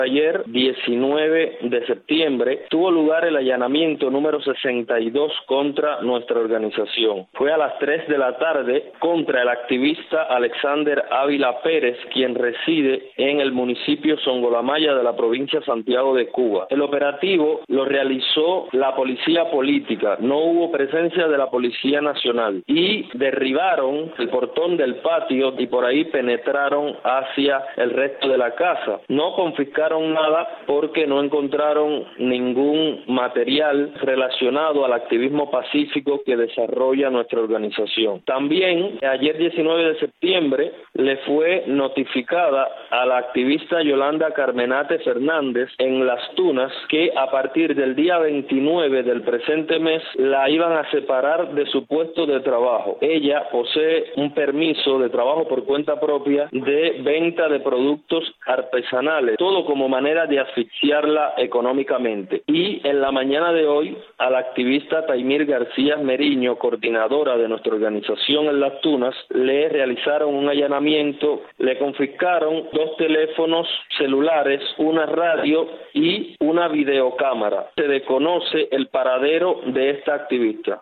Ayer, 19 de septiembre, tuvo lugar el allanamiento número 62 contra nuestra organización. Fue a las 3 de la tarde contra el activista Alexander Ávila Pérez, quien reside en el municipio Songolamaya de la provincia Santiago de Cuba. El operativo lo realizó la policía política, no hubo presencia de la Policía Nacional y derribaron el portón del patio y por ahí penetraron hacia el resto de la casa. No confiscaron nada porque no encontraron ningún material relacionado al activismo pacífico que desarrolla nuestra organización. También ayer 19 de septiembre le fue notificada a la activista Yolanda Carmenate Fernández en Las Tunas que a partir del día 29 del presente mes la iban a separar de su puesto de trabajo. Ella posee un permiso de trabajo por cuenta propia de venta de productos artesanales, todo como manera de asfixiarla económicamente. Y en la mañana de hoy, a la activista Taimir García Meriño, coordinadora de nuestra organización en Las Tunas, le realizaron un allanamiento, le confiscaron 2 teléfonos celulares, una radio y una videocámara. Se desconoce el paradero de esta activista.